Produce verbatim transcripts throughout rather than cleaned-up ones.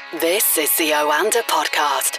This is the Oanda Podcast.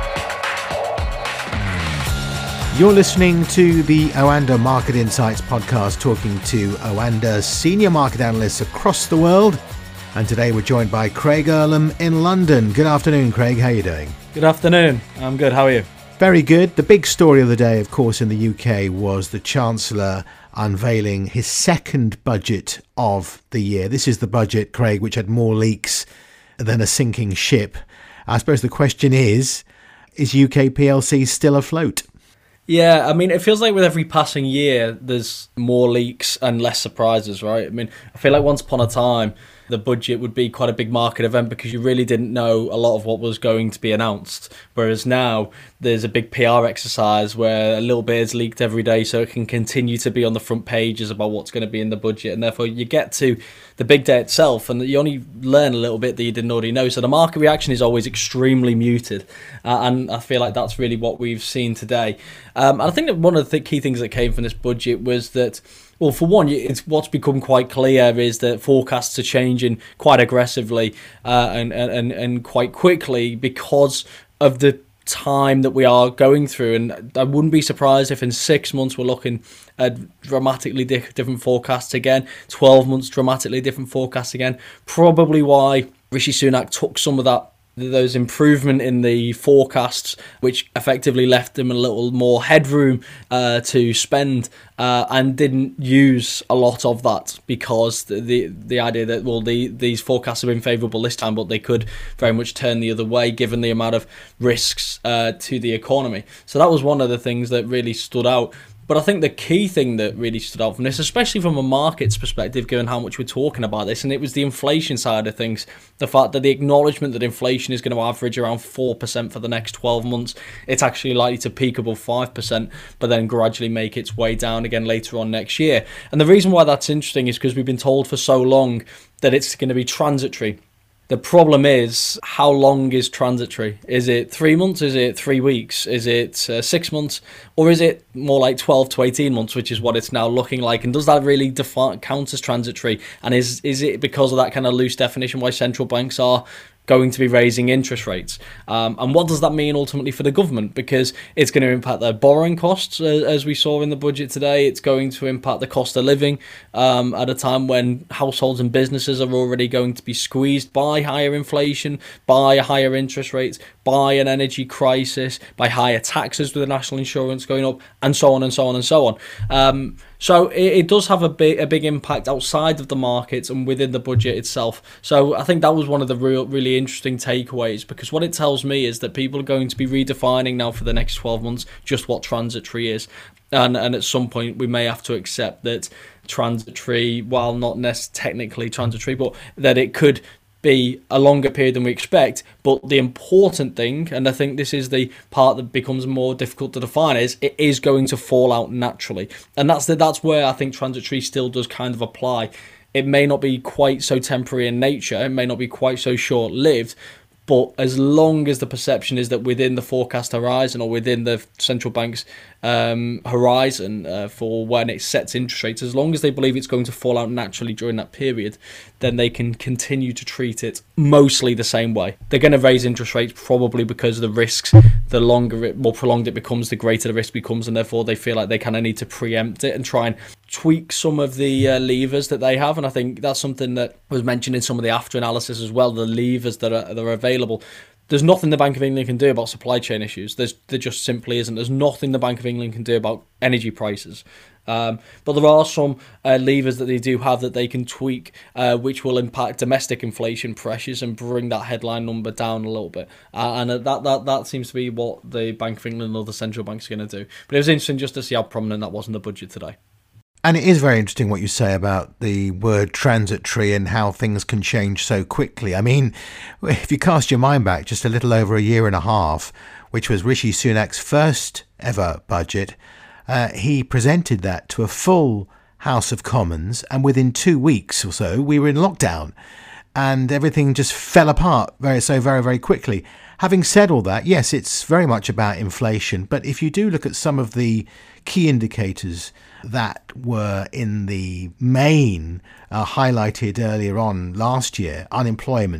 You're listening to the Oanda Market Insights Podcast, talking to Oanda senior market analysts across the world. And today we're joined by Craig Erlam in London. Good afternoon, Craig. How are you doing? Good afternoon. I'm good. How are you? Very good. The big story of the day, of course, in the U K was the Chancellor unveiling his second budget of the year. This is the budget, Craig, which had more leaks than a sinking ship. I suppose the question is, is U K P L C still afloat? Yeah, I mean, it feels like with every passing year, there's more leaks and less surprises, right? I mean, I feel like once upon a time, the budget would be quite a big market event because you really didn't know a lot of what was going to be announced. Whereas now there's a big P R exercise where a little bit is leaked every day so it can continue to be on the front pages about what's going to be in the budget. And therefore you get to the big day itself and you only learn a little bit that you didn't already know. So the market reaction is always extremely muted. Uh, and I feel like that's really what we've seen today. Um, and I think that one of the th- key things that came from this budget was that, well, for one, it's what's become quite clear is that forecasts are changing quite aggressively uh, and, and, and quite quickly because of the time that we are going through. And I wouldn't be surprised if in six months we're looking at dramatically di- different forecasts again, twelve months dramatically different forecasts again. Probably why Rishi Sunak took some of that those improvement in the forecasts, which effectively left them a little more headroom uh, to spend, uh, and didn't use a lot of that because the the, the idea that, well, the, these forecasts have been favourable this time, but they could very much turn the other way given the amount of risks uh, to the economy. So that was one of the things that really stood out. But I think the key thing that really stood out from this, especially from a market's perspective, given how much we're talking about this, and it was the inflation side of things, the fact that the acknowledgement that inflation is going to average around four percent for the next twelve months, it's actually likely to peak above five percent, but then gradually make its way down again later on next year. And the reason why that's interesting is because we've been told for so long that it's going to be transitory. The problem is, how long is transitory? Is it three months? Is it three weeks? Is it uh, six months? Or is it more like twelve to eighteen months, which is what it's now looking like? And does that really define, count as transitory? And is, is it because of that kind of loose definition why central banks are going to be raising interest rates? Um, and what does that mean ultimately for the government? Because it's going to impact their borrowing costs, uh, as we saw in the budget today. It's going to impact the cost of living um, at a time when households and businesses are already going to be squeezed by higher inflation, by higher interest rates, by an energy crisis, by higher taxes with the national insurance going up, and so on and so on and so on. Um, So it, it does have a big, a big impact outside of the markets and within the budget itself. So I think that was one of the real, really interesting takeaways, because what it tells me is that people are going to be redefining now for the next twelve months just what transitory is. And, and at some point we may have to accept that transitory, while not necessarily technically transitory, but that it could be a longer period than we expect. But the important thing, and I think this is the part that becomes more difficult to define, is it is going to fall out naturally. And that's the, that's where I think transitory still does kind of apply. It may not be quite so temporary in nature, it may not be quite so short-lived, but as long as the perception is that within the forecast horizon or within the central bank's um, horizon uh, for when it sets interest rates, as long as they believe it's going to fall out naturally during that period, then they can continue to treat it mostly the same way. They're going to raise interest rates probably because of the risks. The longer it, more prolonged it becomes, the greater the risk becomes, and therefore they feel like they kind of need to preempt it and try and tweak some of the uh, levers that they have. And I think that's something that was mentioned in some of the after analysis as well, the levers that are, that are available. There's nothing the Bank of England can do about supply chain issues. There's, there just simply isn't. There's nothing the Bank of England can do about energy prices. Um, but there are some uh, levers that they do have that they can tweak, uh, which will impact domestic inflation pressures and bring that headline number down a little bit. Uh, and that, that that seems to be what the Bank of England and other central banks are going to do. But it was interesting just to see how prominent that was in the budget today. And it is very interesting what you say about the word transitory and how things can change so quickly. I mean, if you cast your mind back just a little over a year and a half, which was Rishi Sunak's first ever budget, uh, he presented that to a full House of Commons, and within two weeks or so, we were in lockdown, and everything just fell apart very, so very, very quickly. Having said all that, yes, it's very much about inflation, but if you do look at some of the key indicators that were in the main uh, highlighted earlier on last year, unemployment,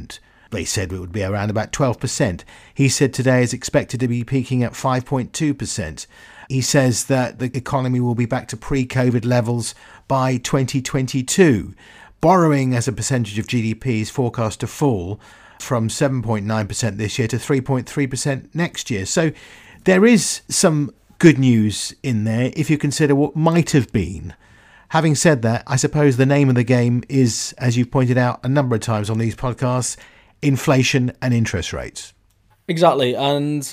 They said it would be around about twelve percent. He said today is expected to be peaking at five point two percent. He says that the economy will be back to pre-COVID levels by twenty twenty-two. Borrowing as a percentage of G D P is forecast to fall from seven point nine percent this year to three point three percent next year. So there is some good news in there if you consider what might have been. Having said that, I suppose the name of the game is, as you've pointed out a number of times on these podcasts, inflation and interest rates. Exactly. And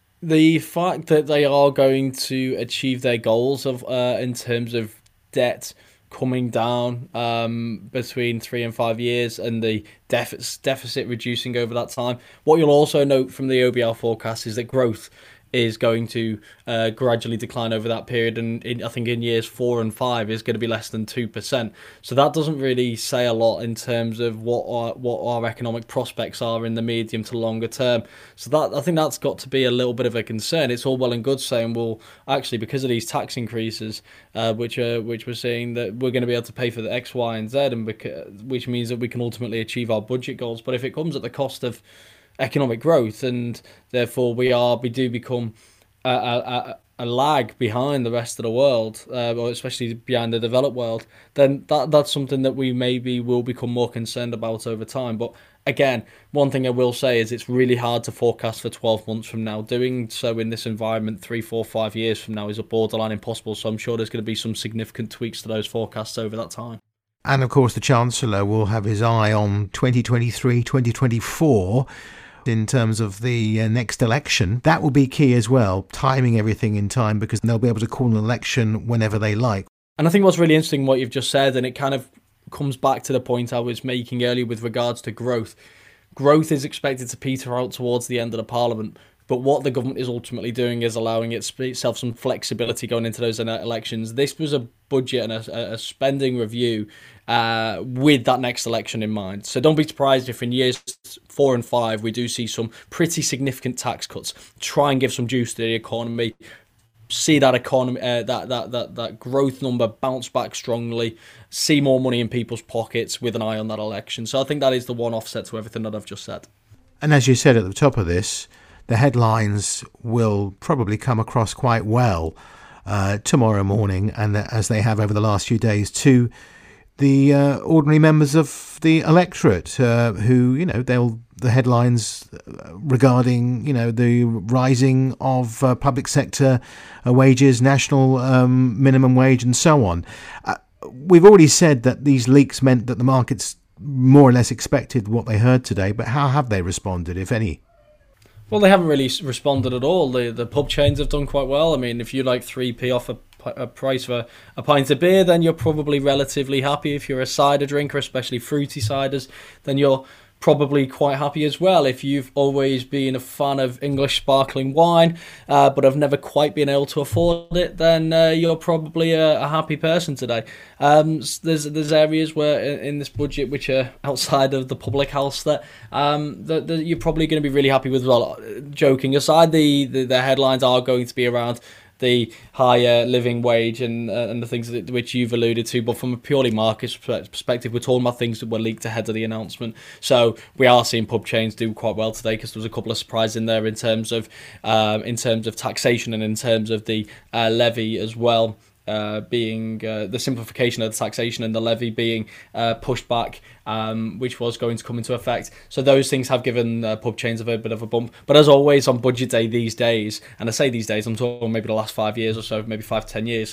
the fact that they are going to achieve their goals of uh, in terms of debt coming down um, between three and five years and the deficit, deficit reducing over that time. What you'll also note from the O B R forecast is that growth is going to uh, gradually decline over that period, and in, I think in years four and five is going to be less than two percent. So that doesn't really say a lot in terms of what our, what our economic prospects are in the medium to longer term. So that I think that's got to be a little bit of a concern. It's all well and good saying, well, actually, because of these tax increases, uh, which are which we're saying that we're going to be able to pay for the X, Y, and Z, and beca- which means that we can ultimately achieve our budget goals. But if it comes at the cost of economic growth, and therefore we are we do become a, a, a lag behind the rest of the world, uh, or especially behind the developed world, then that that's something that we maybe will become more concerned about over time. But again, one thing I will say is it's really hard to forecast for twelve months from now. Doing so in this environment three, four, five years from now is a borderline impossible. So I'm sure there's going to be some significant tweaks to those forecasts over that time. And of course, the Chancellor will have his eye on twenty twenty-three, twenty twenty-four. In terms of the uh, next election. That will be key as well, timing everything in time, because they'll be able to call an election whenever they like. And I think what's really interesting what you've just said, and it kind of comes back to the point I was making earlier with regards to growth. Growth is expected to peter out towards the end of the Parliament, but what the government is ultimately doing is allowing itself some flexibility going into those elections. This was a budget and a, a spending review uh, with that next election in mind. So don't be surprised if in years four and five we do see some pretty significant tax cuts, try and give some juice to the economy, see that economy, uh, that, that that that growth number bounce back strongly, see more money in people's pockets with an eye on that election. So I think that is the one offset to everything that I've just said. And as you said at the top of this, the headlines will probably come across quite well uh, tomorrow morning, and as they have over the last few days, to the uh, ordinary members of the electorate, uh, who, you know, they'll the headlines regarding, you know, the rising of uh, public sector uh, wages, national um, minimum wage, and so on. Uh, we've already said that these leaks meant that the markets more or less expected what they heard today, but how have they responded, if any? Well, they haven't really responded at all. The the pub chains have done quite well. I mean, if you like three p off a, a price for a pint of beer, then you're probably relatively happy. If you're a cider drinker, especially fruity ciders, then you're probably quite happy as well. If you've always been a fan of English sparkling wine, uh, but have never quite been able to afford it, then uh, you're probably a, a happy person today. Um, there's there's areas where in, in this budget which are outside of the public house that um that, that you're probably going to be really happy with. Well, joking aside, the, the the headlines are going to be around the higher living wage and uh, and the things that, which you've alluded to, but from a purely market perspective, we're talking about things that were leaked ahead of the announcement. So we are seeing pub chains do quite well today, because there was a couple of surprises in there in terms of um, in terms of taxation and in terms of the uh, levy as well. Uh, being uh, the simplification of the taxation and the levy being uh, pushed back, um, which was going to come into effect. So those things have given uh, pub chains a bit of a bump. But as always on budget day these days, and I say these days, I'm talking maybe the last five years or so, maybe five to ten years,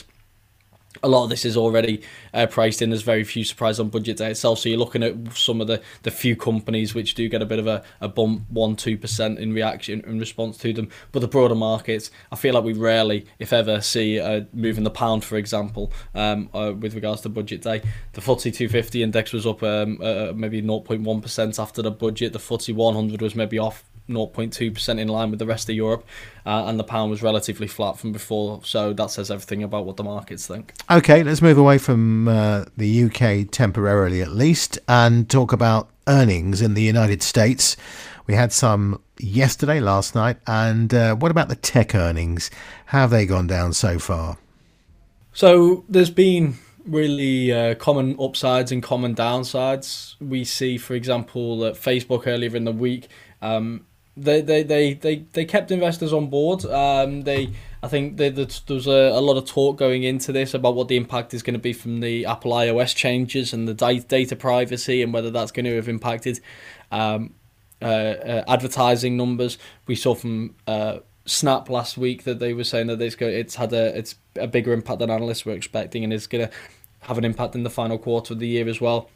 a lot of this is already uh, priced in. There's very few surprises on budget day itself. So you're looking at some of the, the few companies which do get a bit of a, a bump, one, two percent in reaction, in response to them. But the broader markets, I feel like we rarely, if ever, see a move in the pound, for example, um, uh, with regards to budget day. The F T S E two fifty index was up um, uh, maybe zero point one percent after the budget. The F T S E one hundred was maybe off zero point two percent in line with the rest of Europe, uh, and the pound was relatively flat from before, so that says everything about what the markets think. Okay, let's move away from uh, the U K temporarily at least and talk about earnings in the United States. We had some yesterday, last night, and uh, what about the tech earnings? How have they gone down so far? So there's been really uh, common upsides and common downsides. We see, for example, that Facebook earlier in the week, um, they, they, they, they, they kept investors on board. Um, they, I think they, there was a, a lot of talk going into this about what the impact is going to be from the Apple iOS changes and the data privacy and whether that's going to have impacted um, uh, uh, advertising numbers. We saw from uh, Snap last week that they were saying that it's, go, it's had a it's a bigger impact than analysts were expecting, and it's going to have an impact in the final quarter of the year as well.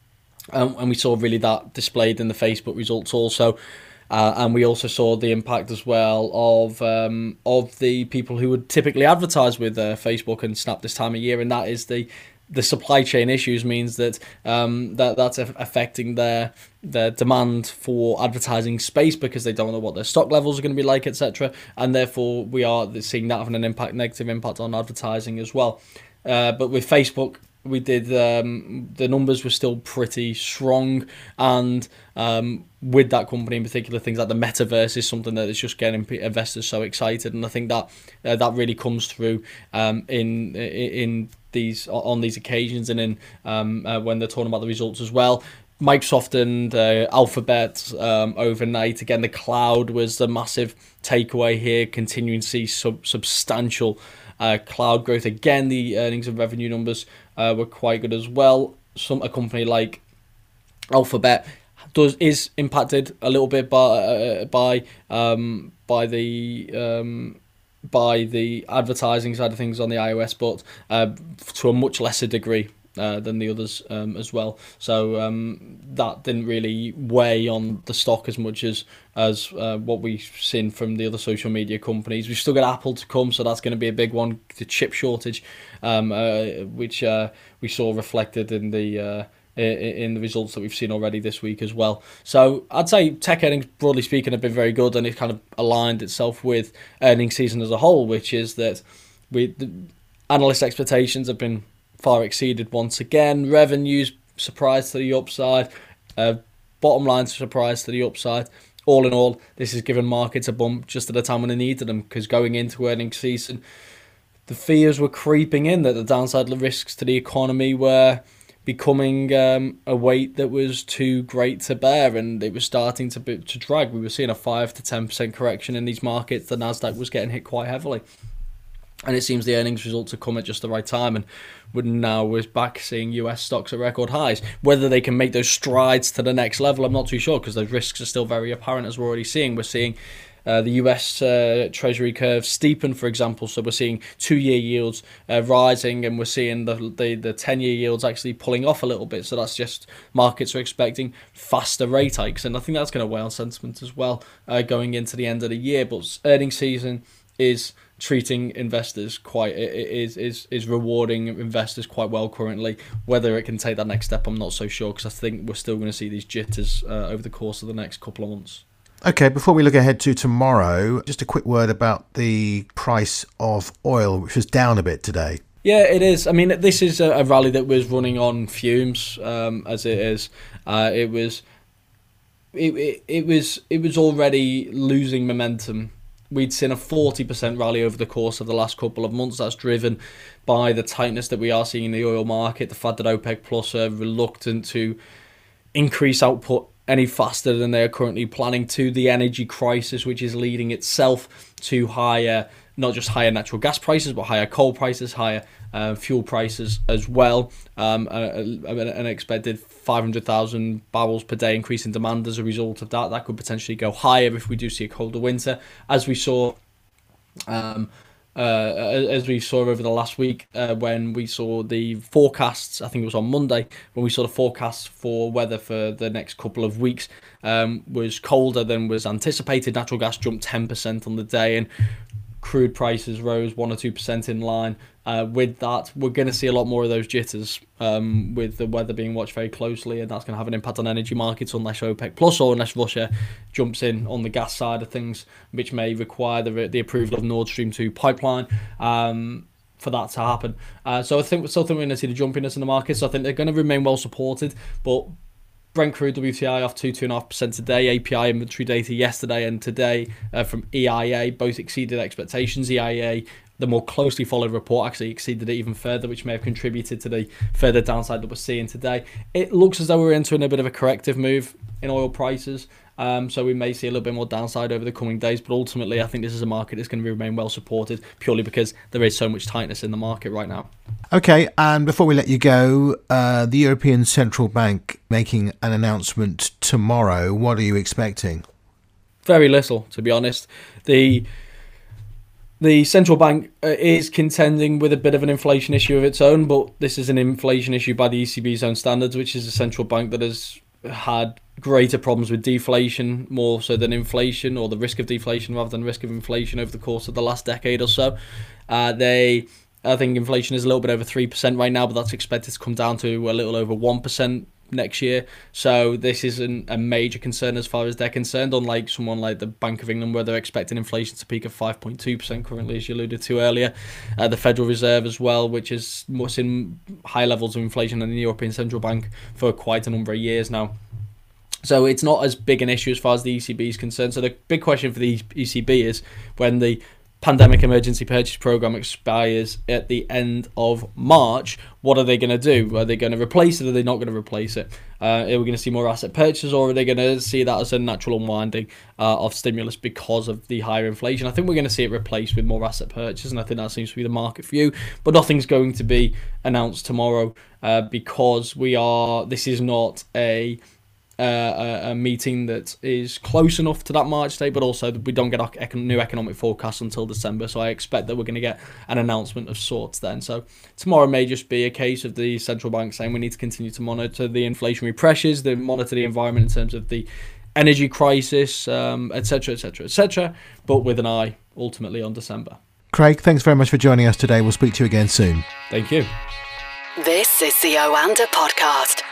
Um, and we saw really that displayed in the Facebook results also. Uh, and we also saw the impact as well of um, of the people who would typically advertise with uh, Facebook and Snap this time of year, and that is the the supply chain issues means that um, that that's affecting their their demand for advertising space because they don't know what their stock levels are going to be like, et cetera. And therefore, we are seeing that having an impact, negative impact on advertising as well. Uh, but with Facebook, we did um, the numbers were still pretty strong, and um, with that company in particular, things like the metaverse is something that is just getting investors so excited, and I think that uh, that really comes through um, in in these on these occasions, and in um, uh, when they're talking about the results as well. Microsoft and uh, Alphabet um, overnight. Again, the cloud was the massive takeaway here, continuing to see sub- substantial uh, cloud growth. Again, the earnings and revenue numbers uh, were quite good as well. Some a company like Alphabet does is impacted a little bit by uh, by um, by the um, by the advertising side of things on the iOS, but uh, to a much lesser degree uh, than the others um, as well. So um, that didn't really weigh on the stock as much as as uh, what we've seen from the other social media companies. We've still got Apple to come, so that's going to be a big one. The chip shortage, um, uh, which uh, we saw reflected in the uh, in the results that we've seen already this week as well. So I'd say tech earnings, broadly speaking, have been very good, and it kind of aligned itself with earnings season as a whole, which is that we the analyst expectations have been far exceeded once again. Revenues surprise to the upside, uh, bottom line surprise to the upside. All in all, this has given markets a bump just at a time when they needed them, because going into earnings season, the fears were creeping in that the downside risks to the economy were becoming um, a weight that was too great to bear, and it was starting to be, to drag. We were seeing a five to ten percent correction in these markets. The Nasdaq was getting hit quite heavily, and it seems the earnings results have come at just the right time, and we're now we're back seeing U S stocks at record highs. Whether they can make those strides to the next level, I'm not too sure, because those risks are still very apparent, as we're already seeing. We're seeing Uh, the U S uh, Treasury curve steepen, for example, so we're seeing two-year yields uh, rising, and we're seeing the, the the ten-year yields actually pulling off a little bit. So that's just markets are expecting faster rate hikes, and I think that's going to weigh on sentiment as well uh, going into the end of the year. But earnings season is treating investors quite is is is rewarding investors quite well currently. Whether it can take that next step, I'm not so sure, because I think we're still going to see these jitters uh, over the course of the next couple of months. Okay, before we look ahead to tomorrow, just a quick word about the price of oil, which was down a bit today. Yeah, it is. I mean, this is a rally that was running on fumes, um, as it is. Uh, it was, it, it it was it was already losing momentum. We'd seen a forty percent rally over the course of the last couple of months. That's driven by the tightness that we are seeing in the oil market, the fact that OPEC Plus are reluctant to increase output any faster than they are currently planning to, the energy crisis, which is leading itself to higher, not just higher natural gas prices, but higher coal prices, higher uh, fuel prices as well. Um, an expected five hundred thousand barrels per day increase in demand as a result of that. That could potentially go higher if we do see a colder winter, as we saw um, Uh, as we saw over the last week uh, when we saw the forecasts. I think it was on Monday when we saw the forecasts for weather for the next couple of weeks um, was colder than was anticipated. Natural gas jumped ten percent on the day, and crude prices rose one or two percent in line. Uh, with that, we're going to see a lot more of those jitters um, with the weather being watched very closely, and that's going to have an impact on energy markets unless OPEC Plus or unless Russia jumps in on the gas side of things, which may require the the approval of Nord Stream two pipeline um, for that to happen. Uh, so I think we still think we're going to see the jumpiness in the markets. So I think they're going to remain well supported, but Brent crude W T I off two, two and a half percent today. A P I inventory data yesterday and today uh, from E I A both exceeded expectations. E I A the more closely followed report actually exceeded it even further, which may have contributed to the further downside that we're seeing today. It looks as though we're entering a bit of a corrective move in oil prices. Um, so we may see a little bit more downside over the coming days, but ultimately I think this is a market that's going to remain well supported purely because there is so much tightness in the market right now. Okay, and before we let you go, uh, the European Central Bank making an announcement tomorrow. What are you expecting? Very little, to be honest. The The central bank uh, is contending with a bit of an inflation issue of its own, but this is an inflation issue by the E C B's own standards, which is a central bank that has had greater problems with deflation more so than inflation, or the risk of deflation rather than risk of inflation over the course of the last decade or so. Uh, they, I think inflation is a little bit over three percent right now, but that's expected to come down to a little over one percent next year. So this isn't a major concern as far as they're concerned, unlike someone like the Bank of England, where they're expecting inflation to peak at five point two percent currently, as you alluded to earlier. Uh, the Federal Reserve as well, which is seen high levels of inflation than the European Central Bank for quite a number of years now. So it's not as big an issue as far as the E C B is concerned. So the big question for the E C B is, when the Pandemic Emergency Purchase Programme expires at the end of March, what are they going to do? Are they going to replace it, or are they not going to replace it? Uh, are we going to see more asset purchases, or are they going to see that as a natural unwinding uh, of stimulus because of the higher inflation? I think we're going to see it replaced with more asset purchases, and I think that seems to be the market view. But nothing's going to be announced tomorrow uh, because we are. This is not a Uh, a, a meeting that is close enough to that March date, but also we don't get our econ- new economic forecasts until December, so I expect that we're going to get an announcement of sorts then. So tomorrow may just be a case of the central bank saying we need to continue to monitor the inflationary pressures, the monitor the environment in terms of the energy crisis, um, et cetera, et cetera, et cetera, but with an eye ultimately on December. Craig, thanks very much for joining us today. We'll speak to you again soon. Thank you. This is the Oanda Podcast.